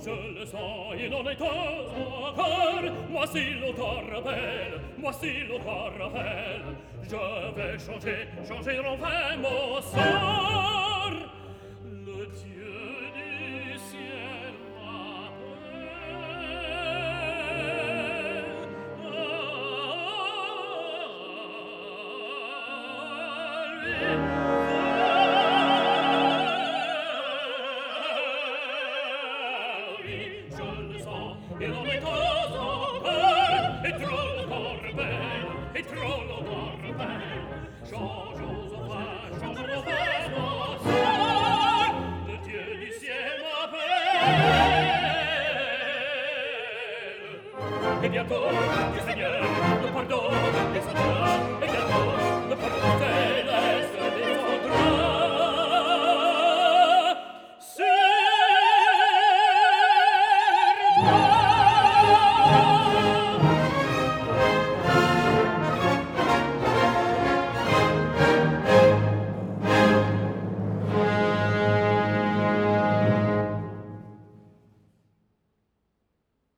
Je le sens, il n'en est encore. Moi si l'auteur rappelle, moi si l'auteur rappelle, je vais changer, changer enfin mon sort. Le Dieu du ciel il en est encore, et trop l'auteur belle, et trop l'auteur belle. Changeons enfin, changeons enfin mon sort. Le Dieu du ciel m'appelle. Et bientôt, Dieu Seigneur, le pardon des auteurs, et bientôt, le pardon des